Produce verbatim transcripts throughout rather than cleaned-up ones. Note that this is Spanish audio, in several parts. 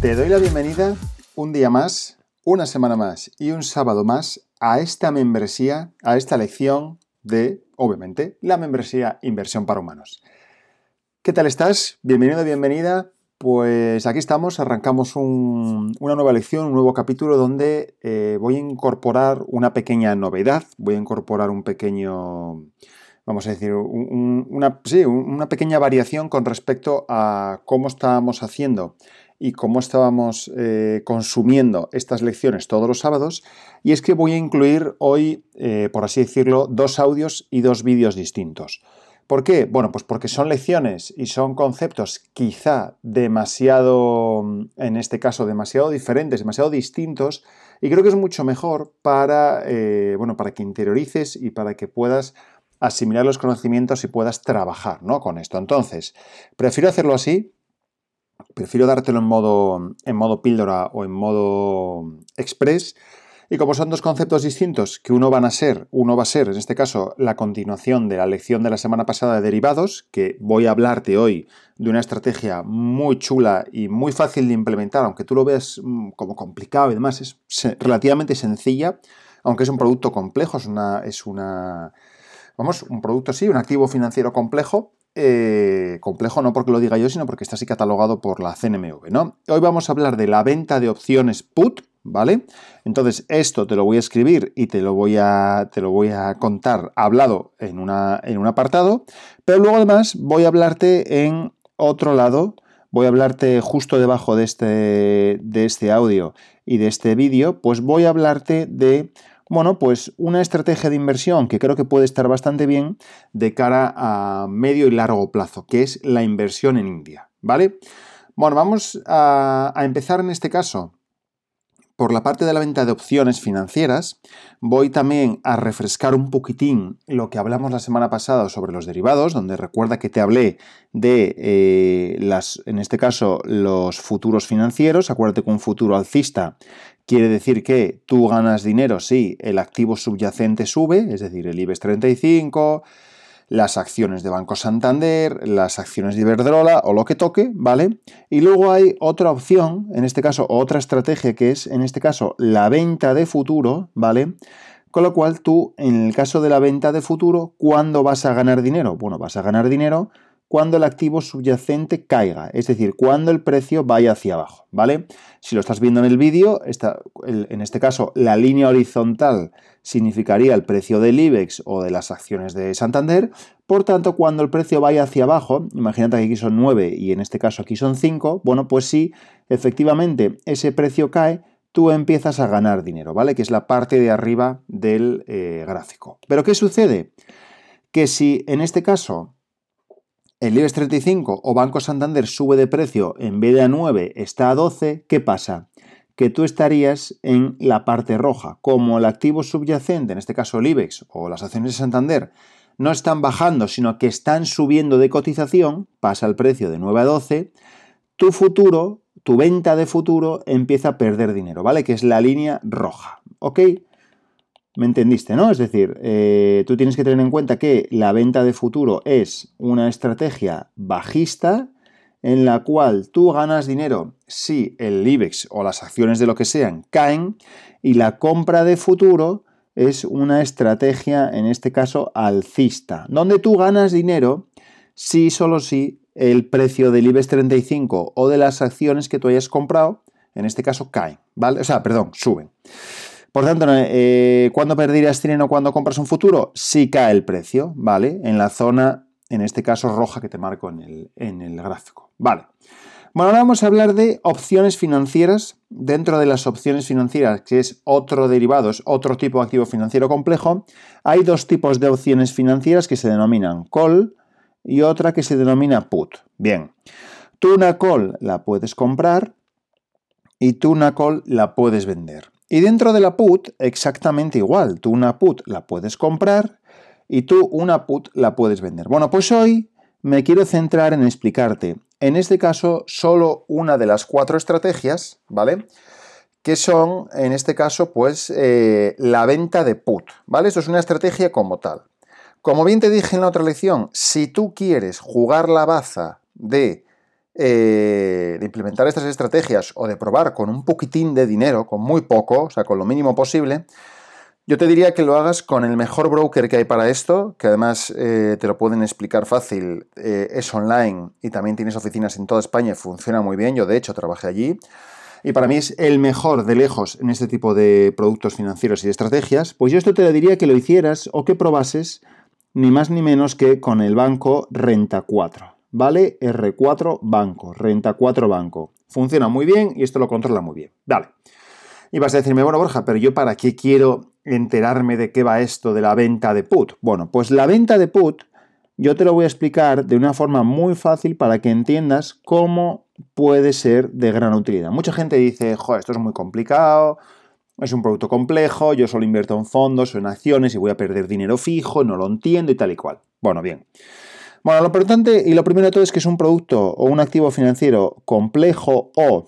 Te doy la bienvenida un día más, una semana más y un sábado más a esta membresía, a esta lección de, obviamente, la membresía Inversión para Humanos. ¿Qué tal estás? Bienvenido, bienvenida. Pues aquí estamos, arrancamos un, una nueva lección, un nuevo capítulo donde eh, voy a incorporar una pequeña novedad, voy a incorporar un pequeño, vamos a decir, un, una, sí, una pequeña variación con respecto a cómo estábamos haciendo y cómo estábamos eh, consumiendo estas lecciones todos los sábados, y es que voy a incluir hoy, eh, por así decirlo, dos audios y dos vídeos distintos. ¿Por qué? Bueno, pues porque son lecciones y son conceptos quizá demasiado, en este caso, demasiado diferentes, demasiado distintos, y creo que es mucho mejor para, eh, bueno, para que interiorices y para que puedas asimilar los conocimientos y puedas trabajar, ¿no?, con esto. Entonces, prefiero hacerlo así. Prefiero dártelo en modo, en modo píldora o en modo express. Y como son dos conceptos distintos, que uno van a ser, uno va a ser, en este caso, la continuación de la lección de la semana pasada de derivados, que voy a hablarte hoy de una estrategia muy chula y muy fácil de implementar, aunque tú lo veas como complicado y demás, es relativamente sencilla, aunque es un producto complejo, es una, es una, vamos, un producto sí, un activo financiero complejo. Eh, complejo no porque lo diga yo, sino porque está así catalogado por la C N M V, ¿no? Hoy vamos a hablar de la venta de opciones put, ¿vale? Entonces, esto te lo voy a escribir y te lo voy a, te lo voy a contar hablado en, una, en un apartado, pero luego además voy a hablarte en otro lado, voy a hablarte justo debajo de este, de este audio y de este vídeo, pues voy a hablarte de, bueno, pues una estrategia de inversión que creo que puede estar bastante bien de cara a medio y largo plazo, que es la inversión en India, ¿vale? Bueno, vamos a, a empezar en este caso por la parte de la venta de opciones financieras. Voy también a refrescar un poquitín lo que hablamos la semana pasada sobre los derivados, donde recuerda que te hablé de, eh, las, en este caso, los futuros financieros. Acuérdate que un futuro alcista quiere decir que tú ganas dinero si el activo subyacente sube, es decir, el IBEX treinta y cinco, las acciones de Banco Santander, las acciones de Iberdrola o lo que toque, ¿vale? Y luego hay otra opción, en este caso, otra estrategia que es, en este caso, la venta de futuro, ¿vale? Con lo cual tú, en el caso de la venta de futuro, ¿cuándo vas a ganar dinero? Bueno, vas a ganar dinero cuando el activo subyacente caiga, es decir, cuando el precio vaya hacia abajo, ¿vale? Si lo estás viendo en el vídeo, en este caso la línea horizontal significaría el precio del IBEX o de las acciones de Santander. Por tanto, cuando el precio vaya hacia abajo, imagínate que aquí son nueve y en este caso aquí son cinco, bueno, pues si efectivamente ese precio cae, tú empiezas a ganar dinero, ¿vale? Que es la parte de arriba del eh, gráfico. ¿Pero qué sucede? Que si en este caso el IBEX treinta y cinco o Banco Santander sube de precio, en vez de a nueve está a doce, ¿qué pasa? Que tú estarías en la parte roja. Como el activo subyacente, en este caso el IBEX o las acciones de Santander, no están bajando, sino que están subiendo de cotización, pasa el precio de nueve a doce, tu futuro, tu venta de futuro empieza a perder dinero, ¿vale? Que es la línea roja, ¿ok? ¿Me entendiste, no? Es decir, eh, tú tienes que tener en cuenta que la venta de futuro es una estrategia bajista en la cual tú ganas dinero si el IBEX o las acciones de lo que sean caen, y la compra de futuro es una estrategia, en este caso, alcista, donde tú ganas dinero si solo si el precio del IBEX treinta y cinco o de las acciones que tú hayas comprado, en este caso, caen, ¿vale? O sea, perdón, suben. Por tanto, eh, ¿cuándo perderías dinero cuando compras un futuro? Si cae el precio, ¿vale? En la zona, en este caso, roja que te marco en el, en el gráfico. Vale. Bueno, ahora vamos a hablar de opciones financieras. Dentro de las opciones financieras, que es otro derivado, es otro tipo de activo financiero complejo, hay dos tipos de opciones financieras que se denominan call y otra que se denomina put. Bien, tú una call la puedes comprar y tú una call la puedes vender. Y dentro de la put, exactamente igual. Tú una put la puedes comprar y tú una put la puedes vender. Bueno, pues hoy me quiero centrar en explicarte, en este caso, solo una de las cuatro estrategias, ¿vale? Que son, en este caso, pues, eh, la venta de put, ¿vale? Esto es una estrategia como tal. Como bien te dije en la otra lección, si tú quieres jugar la baza de eh, de implementar estas estrategias o de probar con un poquitín de dinero, con muy poco, o sea, con lo mínimo posible, yo te diría que lo hagas con el mejor broker que hay para esto, que además eh, te lo pueden explicar fácil, eh, es online y también tienes oficinas en toda España y funciona muy bien. Yo, de hecho, trabajé allí. Y para mí es el mejor de lejos en este tipo de productos financieros y de estrategias. Pues yo esto te diría que lo hicieras o que probases ni más ni menos que con el banco Renta cuatro, ¿vale? erre cuatro Banco, Renta cuatro Banco. Funciona muy bien y esto lo controla muy bien. Vale. Y vas a decirme, bueno, Borja, pero yo ¿para qué quiero enterarme de qué va esto de la venta de put? Bueno, pues la venta de put yo te lo voy a explicar de una forma muy fácil para que entiendas cómo puede ser de gran utilidad. Mucha gente dice, joder, esto es muy complicado, es un producto complejo, yo solo invierto en fondos o en acciones y voy a perder dinero fijo, no lo entiendo y tal y cual. Bueno, bien. Bueno, lo importante y lo primero de todo es que es un producto o un activo financiero complejo o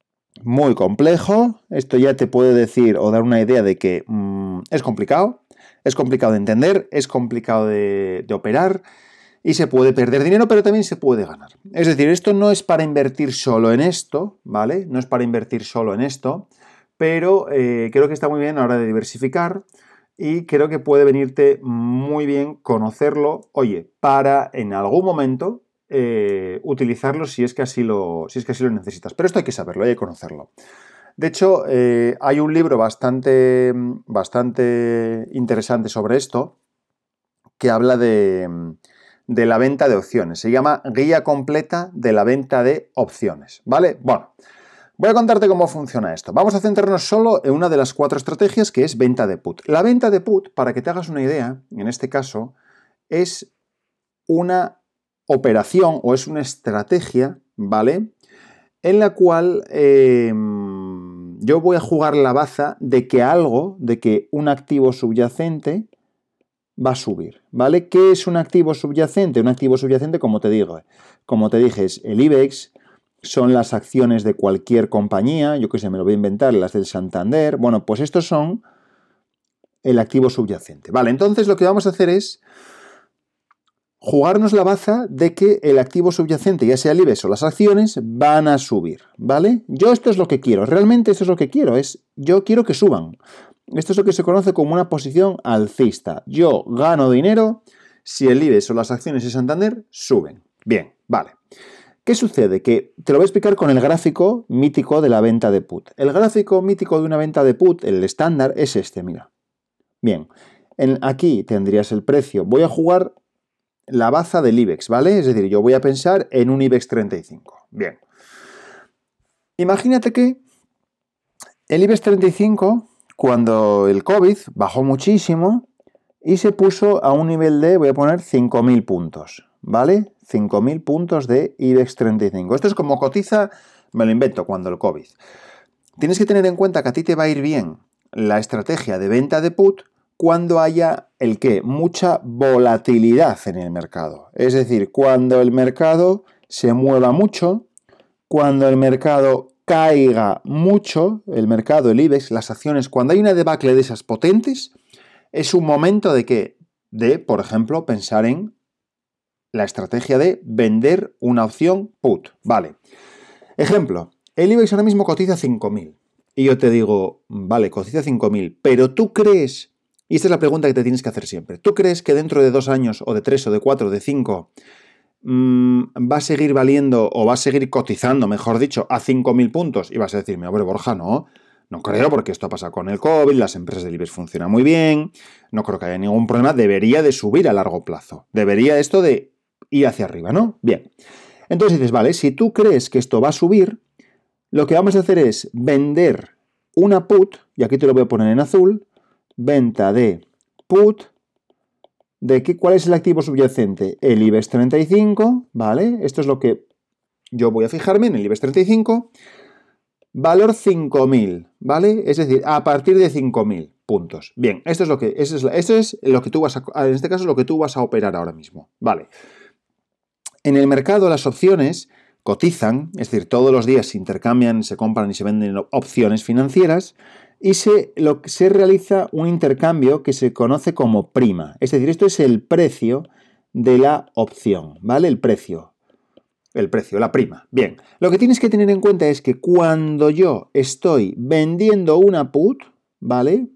muy complejo. Esto ya te puede decir o dar una idea de que mmm, es complicado, es complicado de entender, es complicado de, de operar y se puede perder dinero, pero también se puede ganar. Es decir, esto no es para invertir solo en esto, ¿vale? No es para invertir solo en esto, pero eh, creo que está muy bien a la hora de diversificar y creo que puede venirte muy bien conocerlo, oye, para en algún momento Eh, utilizarlo si es, que así lo, si es que así lo necesitas. Pero esto hay que saberlo, hay que conocerlo. De hecho, eh, hay un libro bastante, bastante interesante sobre esto que habla de, de la venta de opciones. Se llama Guía Completa de la Venta de Opciones, ¿vale? Bueno, voy a contarte cómo funciona esto. Vamos a centrarnos solo en una de las cuatro estrategias que es venta de put. La venta de put, para que te hagas una idea, en este caso, es una operación o es una estrategia, ¿vale? En la cual eh, yo voy a jugar la baza de que algo, de que un activo subyacente va a subir, ¿vale? ¿Qué es un activo subyacente? Un activo subyacente, como te digo, como te dije, es el IBEX, son las acciones de cualquier compañía, yo qué sé, me lo voy a inventar, las del Santander, bueno, pues estos son el activo subyacente, ¿vale? Entonces lo que vamos a hacer es jugarnos la baza de que el activo subyacente, ya sea el IBEX o las acciones, van a subir, ¿vale? Yo esto es lo que quiero, realmente esto es lo que quiero, es yo quiero que suban. Esto es lo que se conoce como una posición alcista. Yo gano dinero si el IBEX o las acciones de Santander suben. Bien, vale. ¿Qué sucede? Que te lo voy a explicar con el gráfico mítico de la venta de put. El gráfico mítico de una venta de put, el estándar, es este, mira. Bien, en, aquí tendrías el precio. Voy a jugar la baza del IBEX, ¿vale? Es decir, yo voy a pensar en un IBEX treinta y cinco. Bien. Imagínate que el IBEX treinta y cinco, cuando el COVID bajó muchísimo y se puso a un nivel de, voy a poner, cinco mil puntos, ¿vale? cinco mil puntos de IBEX treinta y cinco. Esto es como cotiza, me lo invento, cuando el COVID. Tienes que tener en cuenta que a ti te va a ir bien la estrategia de venta de put cuando haya el qué, mucha volatilidad en el mercado. Es decir, cuando el mercado se mueva mucho, cuando el mercado caiga mucho, el mercado, el IBEX, las acciones, cuando hay una debacle de esas potentes, es un momento de que, de, por ejemplo, pensar en la estrategia de vender una opción put. Vale. Ejemplo, el IBEX ahora mismo cotiza cinco mil. Y yo te digo, vale, cotiza cinco mil, pero tú crees, y esta es la pregunta que te tienes que hacer siempre, ¿tú crees que dentro de dos años, o de tres, o de cuatro, o de cinco, mmm, va a seguir valiendo, o va a seguir cotizando, mejor dicho, a cinco mil puntos? Y vas a decirme, hombre, Borja, no, no creo, porque esto pasa con el COVID, las empresas del IBEX funcionan muy bien, no creo que haya ningún problema, debería de subir a largo plazo, debería esto de ir hacia arriba, ¿no? Bien, entonces dices, vale, si tú crees que esto va a subir, lo que vamos a hacer es vender una put, y aquí te lo voy a poner en azul, venta de put, ¿de qué, cuál es el activo subyacente? El IBEX treinta y cinco, ¿vale? Esto es lo que yo voy a fijarme en el IBEX treinta y cinco, valor cinco mil, ¿vale? Es decir, a partir de cinco mil puntos. Bien, esto es lo que, esto es, esto es lo que tú vas a, en este caso, lo que tú vas a operar ahora mismo, ¿vale? En el mercado las opciones cotizan, es decir, todos los días se intercambian, se compran y se venden opciones financieras y se, lo, se realiza un intercambio que se conoce como prima. Es decir, esto es el precio de la opción, ¿vale? El precio. el precio, la prima. Bien, lo que tienes que tener en cuenta es que cuando yo estoy vendiendo una put, ¿vale?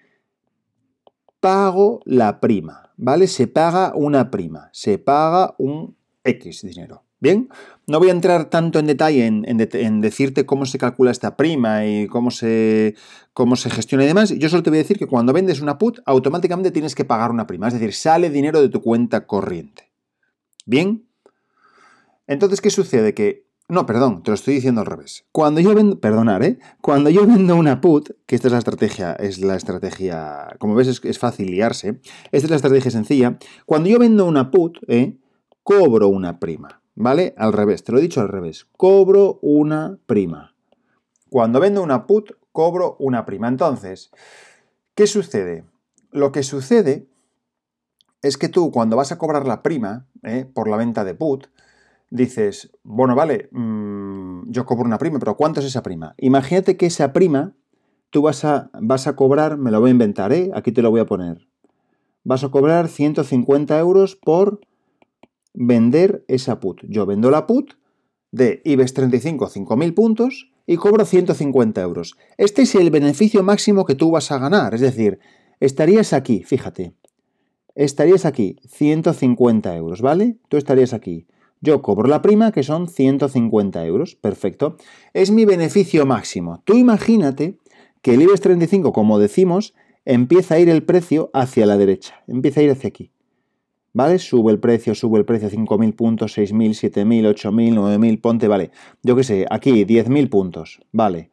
Pago la prima, ¿vale? Se paga una prima, se paga un X dinero. Bien, no voy a entrar tanto en detalle en, en, de, en decirte cómo se calcula esta prima y cómo se, cómo se gestiona y demás. Yo solo te voy a decir que cuando vendes una put, automáticamente tienes que pagar una prima, es decir, sale dinero de tu cuenta corriente. Bien, entonces, ¿qué sucede? Que, no, perdón, te lo estoy diciendo al revés. Cuando yo vendo, perdonar, ¿eh? Cuando yo vendo una put, que esta es la estrategia, es la estrategia, como ves es, es fácil liarse, esta es la estrategia sencilla. Cuando yo vendo una put, ¿eh? Cobro una prima. ¿Vale? Al revés, te lo he dicho al revés. Cobro una prima. Cuando vendo una put, cobro una prima. Entonces, ¿qué sucede? Lo que sucede es que tú, cuando vas a cobrar la prima, ¿eh? Por la venta de put, dices, bueno, vale, mmm, yo cobro una prima, pero ¿cuánto es esa prima? Imagínate que esa prima, tú vas a, vas a cobrar, me lo voy a inventar, ¿eh? Aquí te lo voy a poner. Vas a cobrar ciento cincuenta euros por vender esa put. Yo vendo la put de IBEX treinta y cinco, cinco mil puntos y cobro ciento cincuenta euros. Este es el beneficio máximo que tú vas a ganar. Es decir, estarías aquí, fíjate, estarías aquí, ciento cincuenta euros, ¿vale? Tú estarías aquí. Yo cobro la prima, que son ciento cincuenta euros. Perfecto. Es mi beneficio máximo. Tú imagínate que el IBEX treinta y cinco, como decimos, empieza a ir el precio hacia la derecha. Empieza a ir hacia aquí. ¿Vale? Sube el precio, sube el precio, cinco mil puntos, seis mil, siete mil, ocho mil, nueve mil, ponte, vale. Yo qué sé, aquí diez mil puntos, vale.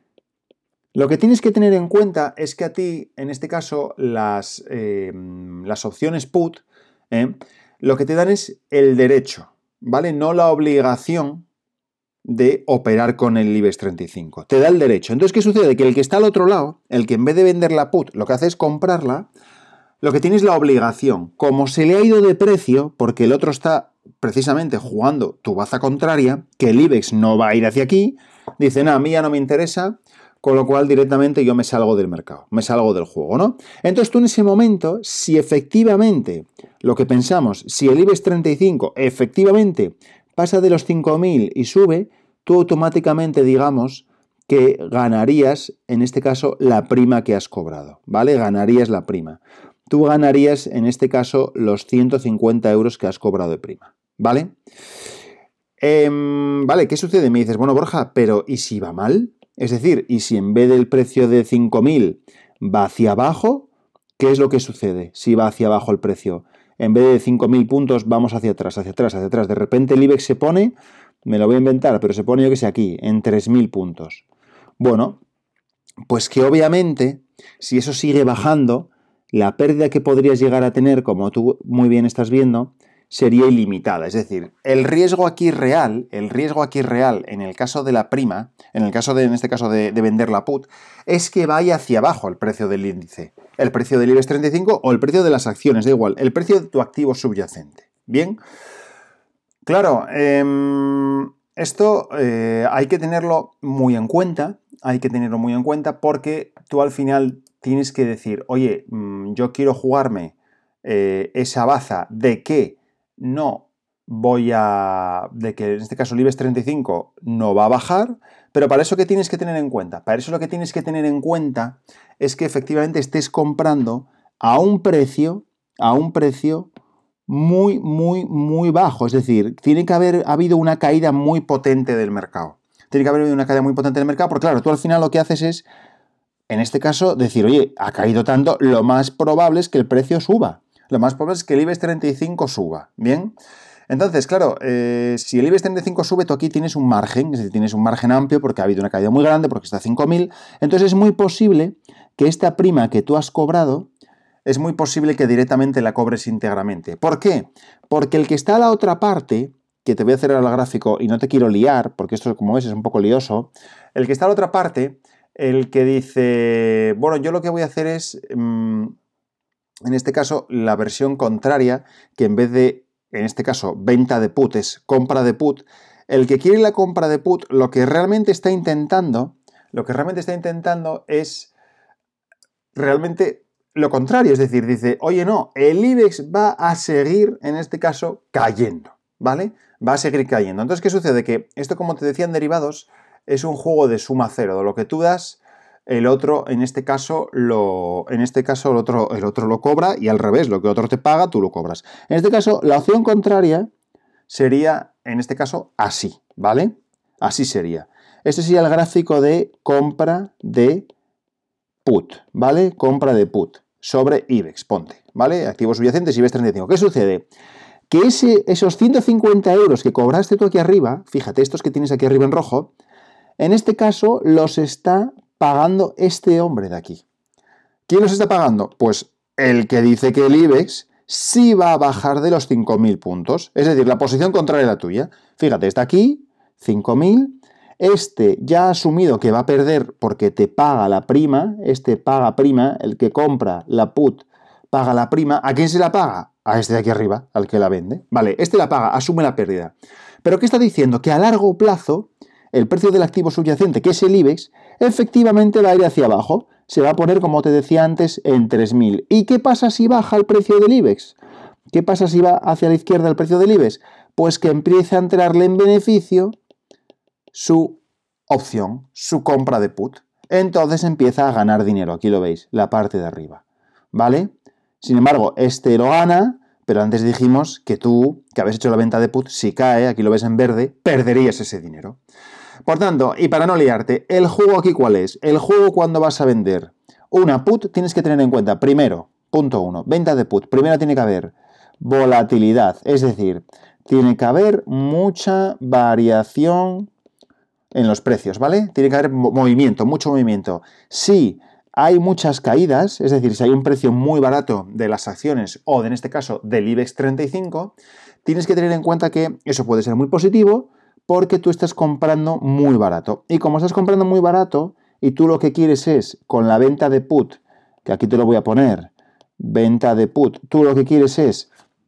Lo que tienes que tener en cuenta es que a ti, en este caso, las, eh, las opciones put, eh, lo que te dan es el derecho, ¿vale? No la obligación de operar con el IBEX treinta y cinco. Te da el derecho. Entonces, ¿qué sucede? Que el que está al otro lado, el que en vez de vender la put, lo que hace es comprarla, lo que tiene es la obligación. Como se le ha ido de precio, porque el otro está precisamente jugando tu baza contraria, que el IBEX no va a ir hacia aquí, dice, no, a mí ya no me interesa, con lo cual directamente yo me salgo del mercado, me salgo del juego, ¿no? Entonces tú en ese momento, si efectivamente, lo que pensamos, si el IBEX treinta y cinco efectivamente pasa de los cinco mil y sube, tú automáticamente, digamos, que ganarías, en este caso, la prima que has cobrado, ¿vale? Ganarías la prima. Tú ganarías, en este caso, los ciento cincuenta euros que has cobrado de prima, ¿vale? Eh, vale, ¿qué sucede? Me dices, bueno, Borja, pero ¿y si va mal? Es decir, ¿y si en vez del precio de cinco mil va hacia abajo? ¿Qué es lo que sucede si va hacia abajo el precio? En vez de cinco mil puntos, vamos hacia atrás, hacia atrás, hacia atrás. De repente el IBEX se pone, me lo voy a inventar, pero se pone, yo que sé, aquí, en tres mil puntos. Bueno, pues que obviamente, si eso sigue bajando, la pérdida que podrías llegar a tener, como tú muy bien estás viendo, sería ilimitada. Es decir, el riesgo aquí real, el riesgo aquí real en el caso de la prima, en el caso de, en este caso de, de vender la put, es que vaya hacia abajo el precio del índice, el precio del IBEX treinta y cinco o el precio de las acciones, da igual, el precio de tu activo subyacente. Bien, claro, eh, esto eh, hay que tenerlo muy en cuenta, hay que tenerlo muy en cuenta porque tú al final tienes que decir, oye, yo quiero jugarme eh, esa baza de que no voy a, de que en este caso el IBEX treinta y cinco no va a bajar, pero para eso ¿qué tienes que tener en cuenta? Para eso lo que tienes que tener en cuenta es que efectivamente estés comprando a un precio, a un precio muy, muy, muy bajo. Es decir, tiene que haber habido una caída muy potente del mercado. Tiene que haber habido una caída muy potente del mercado, porque claro, tú al final lo que haces es, en este caso, decir, oye, ha caído tanto, lo más probable es que el precio suba. Lo más probable es que el IBEX treinta y cinco suba. ¿Bien? Entonces, claro, eh, si el IBEX treinta y cinco sube, tú aquí tienes un margen, es decir, tienes un margen amplio porque ha habido una caída muy grande, porque está a cinco mil. Entonces es muy posible que esta prima que tú has cobrado, es muy posible que directamente la cobres íntegramente. ¿Por qué? Porque el que está a la otra parte, que te voy a hacer ahora el gráfico y no te quiero liar, porque esto, como ves, es un poco lioso, el que está a la otra parte, el que dice, bueno, yo lo que voy a hacer es, mmm, en este caso, la versión contraria, que en vez de, en este caso, venta de put, es compra de put, el que quiere la compra de put, lo que realmente está intentando, lo que realmente está intentando es realmente lo contrario, es decir, dice, oye, no, el IBEX va a seguir, en este caso, cayendo, ¿vale? Va a seguir cayendo. Entonces, ¿qué sucede? Que esto, como te decía en derivados, es un juego de suma cero. De lo que tú das, el otro, en este caso, lo, en este caso el, otro, el otro lo cobra y al revés, lo que otro te paga, tú lo cobras. En este caso, la opción contraria sería, en este caso, así, ¿vale? Así sería. Este sería el gráfico de compra de put, ¿vale? Compra de put sobre IBEX, ponte, ¿vale? Activos subyacentes, IBEX treinta y cinco. ¿Qué sucede? Que ese, esos ciento cincuenta euros que cobraste tú aquí arriba, fíjate, estos que tienes aquí arriba en rojo, en este caso los está pagando este hombre de aquí. ¿Quién los está pagando? Pues el que dice que el IBEX sí va a bajar de los cinco mil puntos, es decir, la posición contraria a la tuya. Fíjate, está aquí, cinco mil, este ya ha asumido que va a perder porque te paga la prima, este paga prima, el que compra la put paga la prima. ¿A quién se la paga? A este de aquí arriba, al que la vende. Vale, este la paga, asume la pérdida. ¿Pero qué está diciendo? Que a largo plazo el precio del activo subyacente, que es el IBEX, efectivamente va a ir hacia abajo. Se va a poner, como te decía antes, en tres mil. ¿Y qué pasa si baja el precio del IBEX? ¿Qué pasa si va hacia la izquierda el precio del IBEX? Pues que empieza a entrarle en beneficio su opción, su compra de put. Entonces empieza a ganar dinero. Aquí lo veis, la parte de arriba. ¿Vale? Sin embargo, este lo gana, pero antes dijimos que tú, que habéis hecho la venta de put, si cae, aquí lo ves en verde, perderías ese dinero. Por tanto, y para no liarte, ¿el juego aquí cuál es? El juego cuando vas a vender una put tienes que tener en cuenta, primero, punto uno, venta de put. Primero tiene que haber volatilidad, es decir, tiene que haber mucha variación en los precios, ¿vale? Tiene que haber movimiento, mucho movimiento. Si hay muchas caídas, es decir, si hay un precio muy barato de las acciones o, en este caso, del IBEX treinta y cinco, tienes que tener en cuenta que eso puede ser muy positivo porque tú estás comprando muy barato. Y como estás comprando muy barato y tú lo que quieres es, con la venta de put, que aquí te lo voy a poner, venta de put, tú lo que quieres es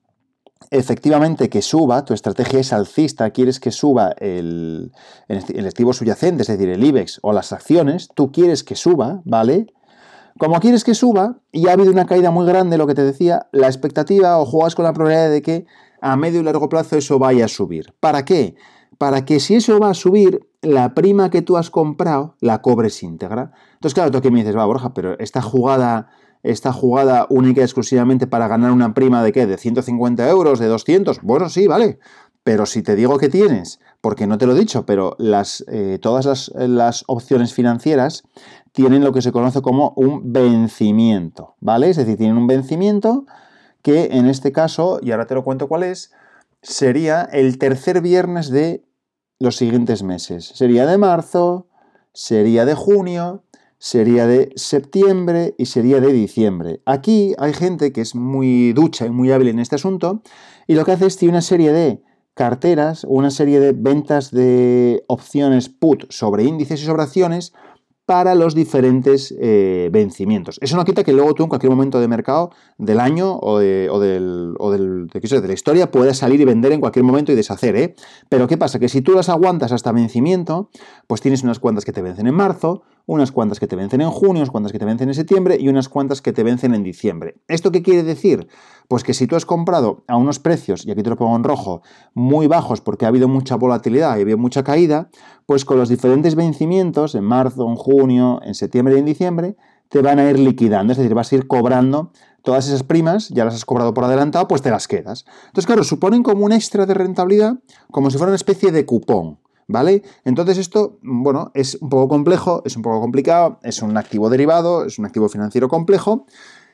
efectivamente que suba, tu estrategia es alcista, quieres que suba el, el activo subyacente, es decir, el IBEX o las acciones, tú quieres que suba, ¿vale? Como quieres que suba y ha habido una caída muy grande, lo que te decía, la expectativa o juegas con la probabilidad de que a medio y largo plazo eso vaya a subir. ¿Para qué? Para que si eso va a subir, la prima que tú has comprado la cobres íntegra. Entonces, claro, tú que me dices, va, Borja, pero esta jugada, esta jugada única y exclusivamente para ganar una prima de ¿qué? ¿De ciento cincuenta euros? ¿De doscientos? Bueno, sí, vale. Pero si te digo que tienes, porque no te lo he dicho, pero las, eh, todas las, las opciones financieras tienen lo que se conoce como un vencimiento, ¿vale? Es decir, tienen un vencimiento que en este caso, y ahora te lo cuento cuál es, sería el tercer viernes de los siguientes meses. Sería de marzo, sería de junio, sería de septiembre y sería de diciembre. Aquí hay gente que es muy ducha y muy hábil en este asunto y lo que hace es tiene una serie de carteras, una serie de ventas de opciones put sobre índices y sobre acciones para los diferentes eh, vencimientos. Eso no quita que luego tú en cualquier momento de mercado del año o de, o del, o del, de, sé, de la historia puedas salir y vender en cualquier momento y deshacer, ¿eh? Pero ¿qué pasa? Que si tú las aguantas hasta vencimiento, pues tienes unas cuantas que te vencen en marzo, unas cuantas que te vencen en junio, unas cuantas que te vencen en septiembre y unas cuantas que te vencen en diciembre. ¿Esto qué quiere decir? Pues que si tú has comprado a unos precios, y aquí te lo pongo en rojo, muy bajos porque ha habido mucha volatilidad y ha habido mucha caída, pues con los diferentes vencimientos, en marzo, en junio, en septiembre y en diciembre, te van a ir liquidando, es decir, vas a ir cobrando todas esas primas, ya las has cobrado por adelantado, pues te las quedas. Entonces, claro, suponen como un extra de rentabilidad, como si fuera una especie de cupón, ¿vale? Entonces esto, bueno, es un poco complejo, es un poco complicado, es un activo derivado, es un activo financiero complejo,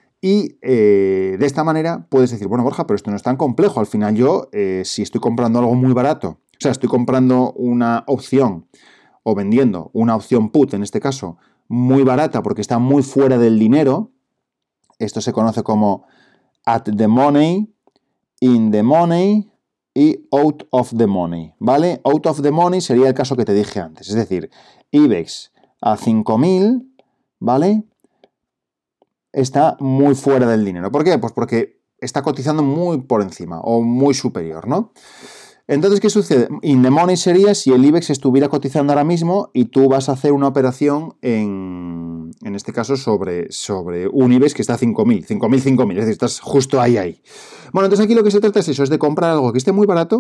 y eh, de esta manera puedes decir, bueno, Borja, pero esto no es tan complejo. Al final yo, eh, si estoy comprando algo muy barato, o sea, estoy comprando una opción o vendiendo una opción put, en este caso, muy barata porque está muy fuera del dinero, esto se conoce como at the money, in the money y out of the money, ¿vale? Out of the money sería el caso que te dije antes, es decir, IBEX a cinco mil, ¿vale? Está muy fuera del dinero. ¿Por qué? Pues porque está cotizando muy por encima o muy superior, ¿no? Entonces, ¿qué sucede? In the money sería si el IBEX estuviera cotizando ahora mismo y tú vas a hacer una operación en, en este caso sobre, sobre un IBEX que está a cinco mil, cinco mil, cinco mil, es decir, estás justo ahí, ahí. Bueno, entonces aquí lo que se trata es eso, es de comprar algo que esté muy barato,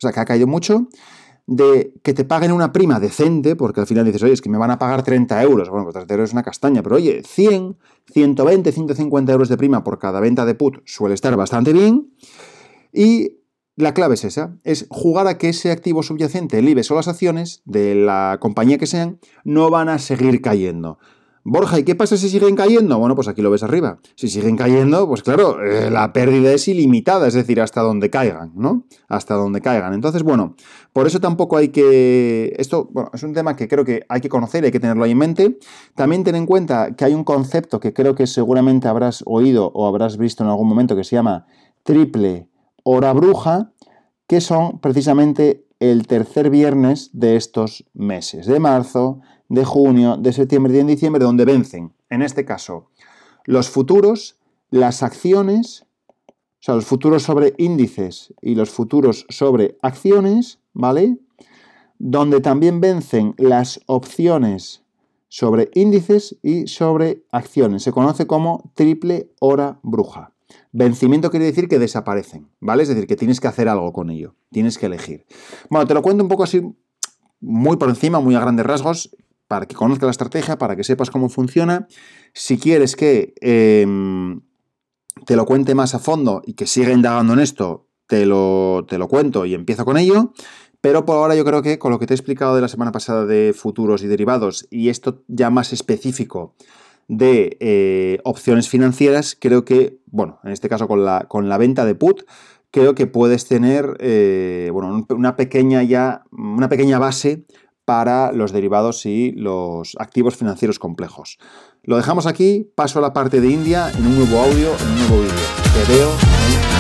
sea, que ha caído mucho, de que te paguen una prima decente, porque al final dices, oye, es que me van a pagar treinta euros. Bueno, pues treinta euros es una castaña, pero oye, cien, ciento veinte, ciento cincuenta euros de prima por cada venta de put suele estar bastante bien. Y la clave es esa, es jugar a que ese activo subyacente, el I B E X o las acciones de la compañía que sean, no van a seguir cayendo. Borja, ¿y qué pasa si siguen cayendo? Bueno, pues aquí lo ves arriba. Si siguen cayendo, pues claro, eh, la pérdida es ilimitada, es decir, hasta donde caigan, ¿no? Hasta donde caigan. Entonces, bueno, por eso tampoco hay que... Esto, bueno, es un tema que creo que hay que conocer, hay que tenerlo ahí en mente. También ten en cuenta que hay un concepto que creo que seguramente habrás oído o habrás visto en algún momento que se llama triple hora bruja, que son precisamente el tercer viernes de estos meses, de marzo, de junio, de septiembre y de diciembre, donde vencen, en este caso, los futuros, las acciones, o sea, los futuros sobre índices y los futuros sobre acciones, ¿vale? Donde también vencen las opciones sobre índices y sobre acciones. Se conoce como triple hora bruja. Vencimiento quiere decir que desaparecen, ¿vale? Es decir, que tienes que hacer algo con ello, tienes que elegir. Bueno, te lo cuento un poco así, muy por encima, muy a grandes rasgos, para que conozcas la estrategia, para que sepas cómo funciona. Si quieres que eh, te lo cuente más a fondo y que siga indagando en esto, te lo, te lo cuento y empiezo con ello. Pero por ahora yo creo que con lo que te he explicado de la semana pasada de futuros y derivados, y esto ya más específico de eh, opciones financieras, creo que, bueno, en este caso con la, con la venta de put, creo que puedes tener eh, bueno, una pequeña ya, una pequeña base para los derivados y los activos financieros complejos. Lo dejamos aquí, paso a la parte de India en un nuevo audio, en un nuevo vídeo. Te veo en